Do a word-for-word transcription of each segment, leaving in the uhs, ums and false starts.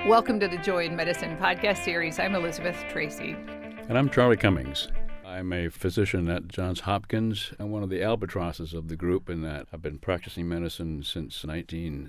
Welcome to the Joy in Medicine podcast series. I'm Elizabeth Tracy. And I'm Charlie Cummings. I'm a physician at Johns Hopkins and one of the albatrosses of the group in that I've been practicing medicine since nineteen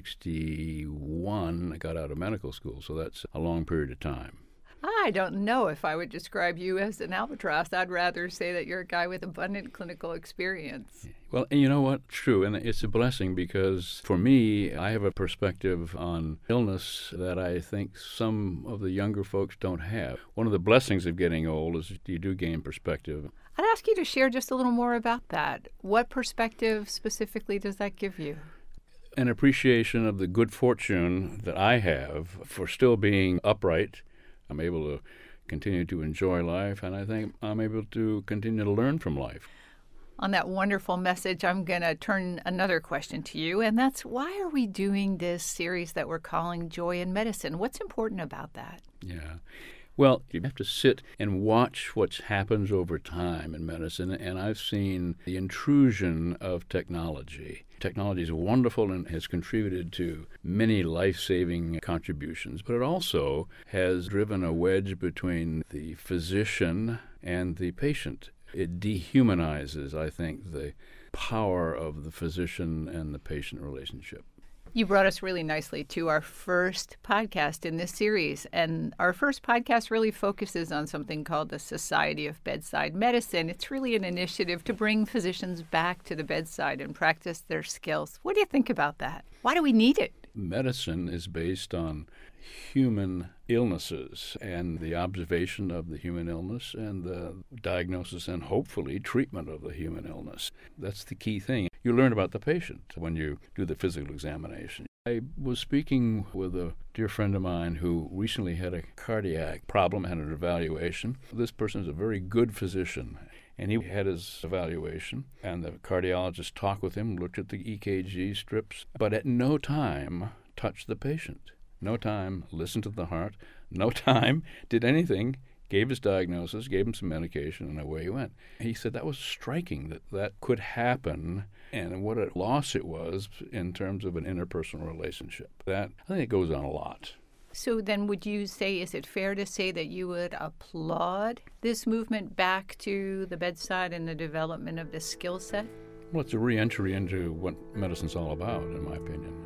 sixty-one. I got out of medical school, so that's a long period of time. I don't know if I would describe you as an albatross. I'd rather say that you're a guy with abundant clinical experience. Well, and you know what? It's true, and it's a blessing because for me, I have a perspective on illness that I think some of the younger folks don't have. One of the blessings of getting old is you do gain perspective. I'd ask you to share just a little more about that. What perspective specifically does that give you? An appreciation of the good fortune that I have for still being upright. I'm able to continue to enjoy life, and I think I'm able to continue to learn from life. On that wonderful message, I'm going to turn another question to you, and that's why are we doing this series that we're calling Joy in Medicine? What's important about that? Yeah. Well, you have to sit and watch what happens over time in medicine, and I've seen the intrusion of technology. Technology is wonderful and has contributed to many life-saving contributions, but it also has driven a wedge between the physician and the patient. It dehumanizes, I think, the power of the physician and the patient relationship. You brought us really nicely to our first podcast in this series. And our first podcast really focuses on something called the Society of Bedside Medicine. It's really an initiative to bring physicians back to the bedside and practice their skills. What do you think about that? Why do we need it? Medicine is based on human illnesses and the observation of the human illness and the diagnosis and hopefully treatment of the human illness. That's the key thing. You learn about the patient when you do the physical examination. I was speaking with a dear friend of mine who recently had a cardiac problem, had an evaluation. This person is a very good physician, and he had his evaluation, and the cardiologist talked with him, looked at the E K G strips, but at no time touched the patient. No time listened to the heart, no time did anything, gave his diagnosis, gave him some medication, and away he went. He said that was striking, that that could happen, and what a loss it was in terms of an interpersonal relationship. That, I think it goes on a lot. So then would you say, is it fair to say that you would applaud this movement back to the bedside and the development of this skill set? Well, it's a re-entry into what medicine's all about, in my opinion.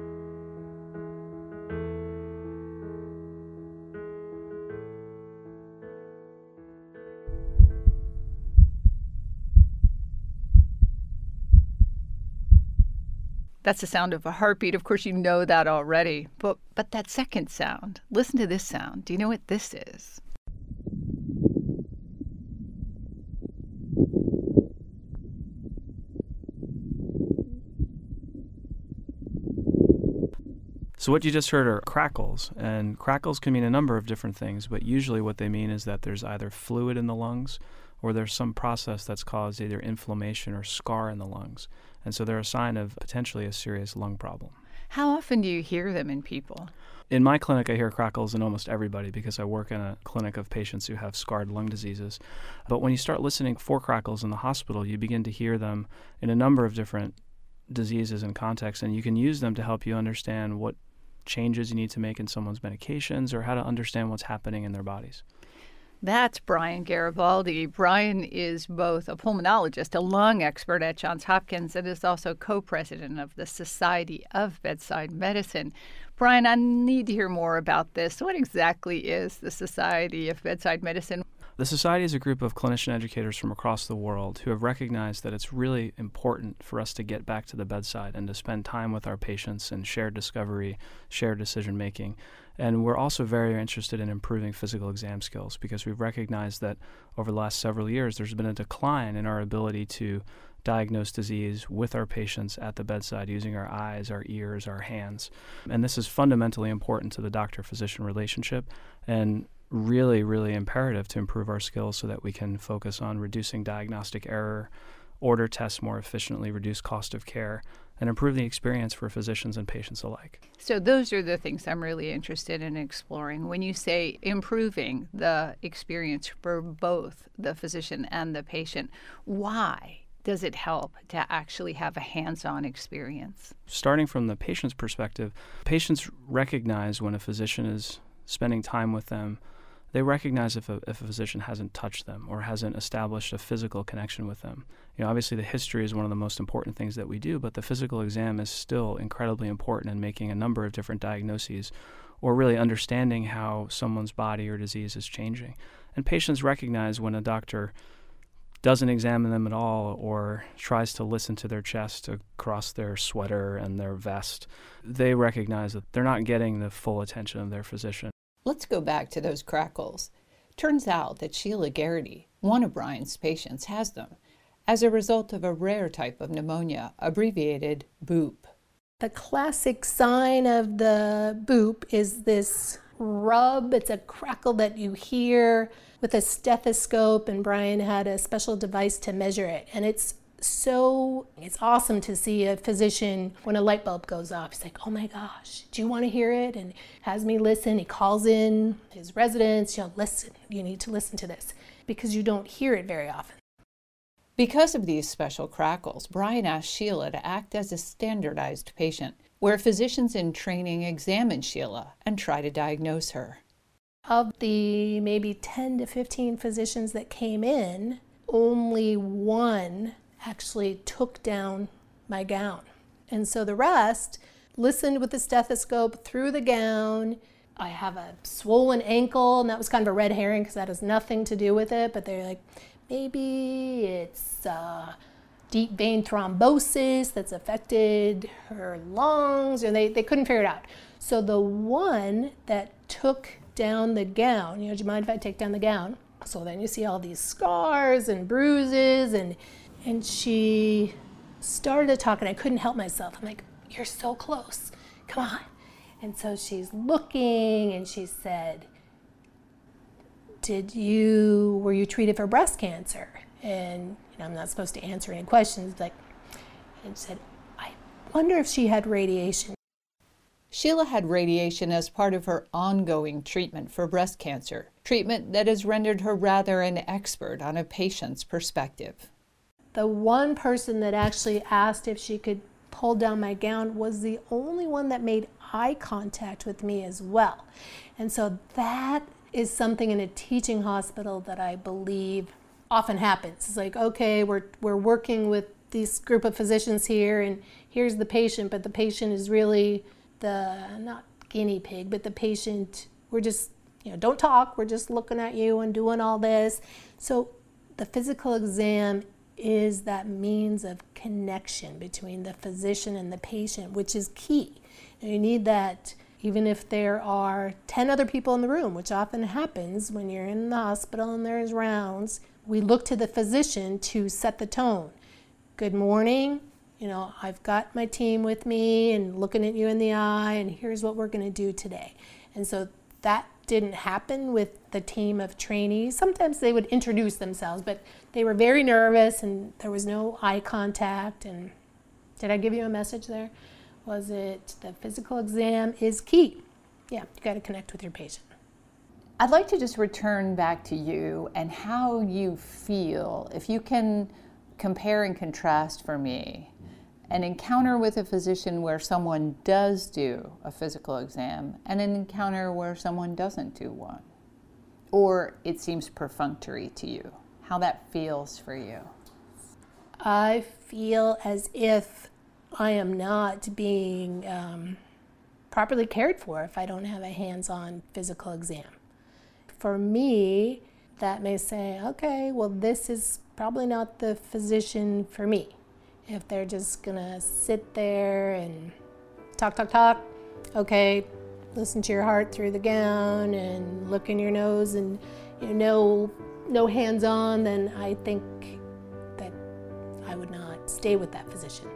That's the sound of a heartbeat. Of course, you know that already. But but that second sound, listen to this sound. Do you know what this is? So what you just heard are crackles, and crackles can mean a number of different things, but usually what they mean is that there's either fluid in the lungs or there's some process that's caused either inflammation or scar in the lungs. And so they're a sign of potentially a serious lung problem. How often do you hear them in people? In my clinic, I hear crackles in almost everybody because I work in a clinic of patients who have scarred lung diseases. But when you start listening for crackles in the hospital, you begin to hear them in a number of different diseases and contexts, and you can use them to help you understand what changes you need to make in someone's medications or how to understand what's happening in their bodies. That's Brian Garibaldi. Brian is both a pulmonologist, a lung expert at Johns Hopkins, and is also co-president of the Society of Bedside Medicine. Brian, I need to hear more about this. What exactly is the Society of Bedside Medicine? The Society is a group of clinician educators from across the world who have recognized that it's really important for us to get back to the bedside and to spend time with our patients and share discovery, share decision-making. And we're also very interested in improving physical exam skills because we've recognized that over the last several years there's been a decline in our ability to diagnose disease with our patients at the bedside using our eyes, our ears, our hands. And this is fundamentally important to the doctor-physician relationship and really, really imperative to improve our skills so that we can focus on reducing diagnostic error, order tests more efficiently, reduce cost of care, and improve the experience for physicians and patients alike. So those are the things I'm really interested in exploring. When you say improving the experience for both the physician and the patient, why does it help to actually have a hands-on experience? Starting from the patient's perspective, patients recognize when a physician is spending time with them. They recognize if a, if a physician hasn't touched them or hasn't established a physical connection with them. You know, obviously the history is one of the most important things that we do, but the physical exam is still incredibly important in making a number of different diagnoses or really understanding how someone's body or disease is changing. And patients recognize when a doctor doesn't examine them at all or tries to listen to their chest across their sweater and their vest. They recognize that they're not getting the full attention of their physician. Let's go back to those crackles. Turns out that Sheila Garrity, one of Brian's patients, has them as a result of a rare type of pneumonia, abbreviated BOOP. The classic sign of the BOOP is this rub. It's a crackle that you hear with a stethoscope, and Brian had a special device to measure it. And it's so, it's awesome to see a physician when a light bulb goes off. He's like, oh my gosh, do you want to hear it? And has me listen. He calls in his residents, you know, listen, you need to listen to this, because you don't hear it very often. Because of these special crackles, Brian asked Sheila to act as a standardized patient, where physicians in training examine Sheila and try to diagnose her. Of the maybe ten to fifteen physicians that came in, only one actually took down my gown. And so the rest listened with the stethoscope through the gown. I have a swollen ankle, and that was kind of a red herring because that has nothing to do with it, but they're like, maybe it's uh, deep vein thrombosis that's affected her lungs, or they, they couldn't figure it out. So the one that took down the gown, you know, do you mind if I take down the gown? So then you see all these scars and bruises, and and she started to talk, and I couldn't help myself. I'm like, you're so close, come on. And so she's looking, and she said, did you, were you treated for breast cancer? And you know, I'm not supposed to answer any questions, like, and said, I wonder if she had radiation. Sheila had radiation as part of her ongoing treatment for breast cancer, treatment that has rendered her rather an expert on a patient's perspective. The one person that actually asked if she could pull down my gown was the only one that made eye contact with me as well. And so that is something in a teaching hospital that I believe often happens. It's like, okay, we're, we're working with this group of physicians here, and here's the patient, but the patient is really the, not guinea pig, but the patient, we're just, you know, don't talk, we're just looking at you and doing all this. So the physical exam is that means of connection between the physician and the patient, which is key. And you need that even if there are ten other people in the room, which often happens when you're in the hospital and there's rounds. We look to the physician to set the tone. Good morning. You know, I've got my team with me and looking at you in the eye, and here's what we're going to do today. And so that didn't happen with the team of trainees. Sometimes they would introduce themselves, but they were very nervous, and there was no eye contact. And did I give you a message there? Was it the physical exam is key? Yeah, you got to connect with your patient. I'd like to just return back to you and how you feel, if you can compare and contrast for me an encounter with a physician where someone does do a physical exam and an encounter where someone doesn't do one, or it seems perfunctory to you, how that feels for you. I feel as if I am not being um, properly cared for if I don't have a hands-on physical exam. For me, that may say, okay, well, this is probably not the physician for me. If they're just gonna sit there and talk, talk, talk, okay, listen to your heart through the gown and look in your nose and, you know, no, no hands-on, then I think that I would not stay with that physician.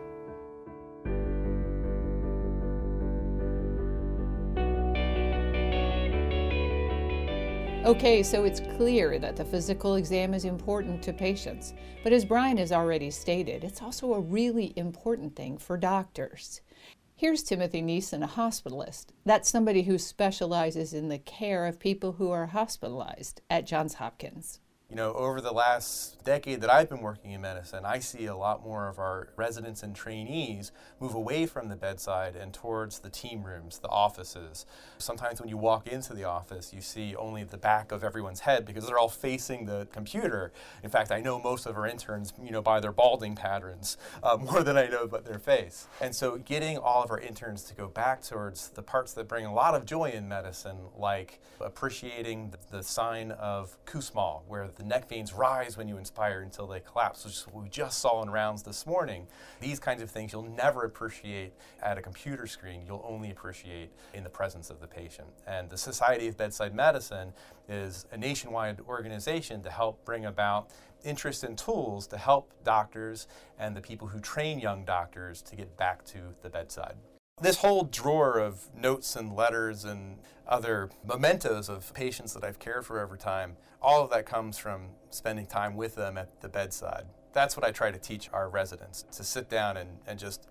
Okay, so it's clear that the physical exam is important to patients, but as Brian has already stated, it's also a really important thing for doctors. Here's Timothy Neeson, a hospitalist. That's somebody who specializes in the care of people who are hospitalized at Johns Hopkins. You know, over the last decade that I've been working in medicine, I see a lot more of our residents and trainees move away from the bedside and towards the team rooms, the offices. Sometimes when you walk into the office, you see only the back of everyone's head because they're all facing the computer. In fact, I know most of our interns, you know, by their balding patterns uh, more than I know about their face. And so getting all of our interns to go back towards the parts that bring a lot of joy in medicine, like appreciating the, the sign of Kussmaul, where the neck veins rise when you inspire until they collapse, which is what we just saw in rounds this morning. These kinds of things you'll never appreciate at a computer screen. You'll only appreciate in the presence of the patient. And the Society of Bedside Medicine is a nationwide organization to help bring about interest in tools to help doctors and the people who train young doctors to get back to the bedside. This whole drawer of notes and letters and other mementos of patients that I've cared for over time, all of that comes from spending time with them at the bedside. That's what I try to teach our residents, to sit down and, and just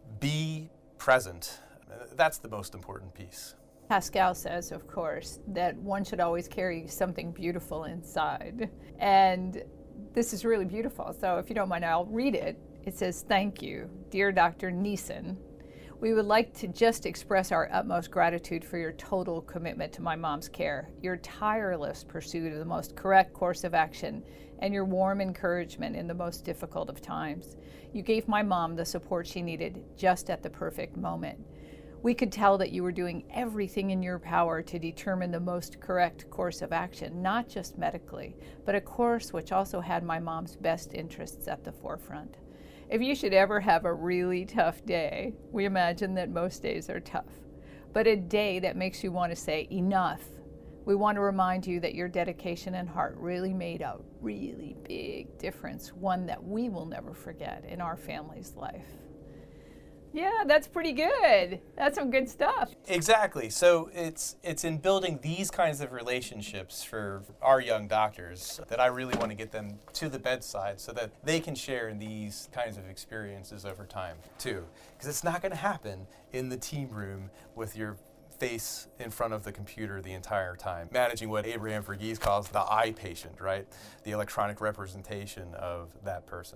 be present. That's the most important piece. Pascal says, of course, that one should always carry something beautiful inside. And this is really beautiful. So if you don't mind, I'll read it. It says, "Thank you, dear Doctor Neeson. We would like to just express our utmost gratitude for your total commitment to my mom's care, your tireless pursuit of the most correct course of action, and your warm encouragement in the most difficult of times. You gave my mom the support she needed just at the perfect moment. We could tell that you were doing everything in your power to determine the most correct course of action, not just medically, but a course which also had my mom's best interests at the forefront. If you should ever have a really tough day, we imagine that most days are tough, but a day that makes you want to say enough, we want to remind you that your dedication and heart really made a really big difference, one that we will never forget in our family's life." Yeah, that's pretty good. That's some good stuff. Exactly. So it's it's in building these kinds of relationships for our young doctors that I really want to get them to the bedside so that they can share in these kinds of experiences over time too. Because it's not going to happen in the team room with your face in front of the computer the entire time. Managing what Abraham Verghese calls the I patient, right? The electronic representation of that person.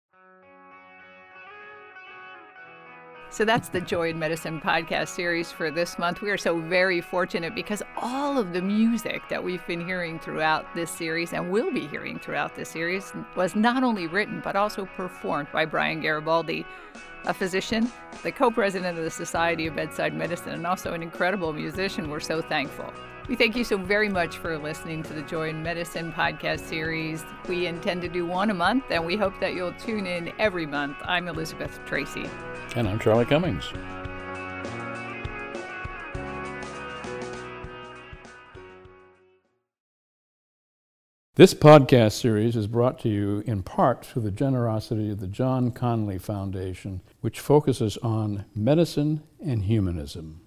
So that's the Joy in Medicine podcast series for this month. We are so very fortunate because all of the music that we've been hearing throughout this series and will be hearing throughout this series was not only written but also performed by Brian Garibaldi, a physician, the co-president of the Society of Bedside Medicine, and also an incredible musician. We're so thankful. We thank you so very much for listening to the Joy in Medicine podcast series. We intend to do one a month, and we hope that you'll tune in every month. I'm Elizabeth Tracy. And I'm Charlie Cummings. This podcast series is brought to you in part through the generosity of the John Conley Foundation, which focuses on medicine and humanism.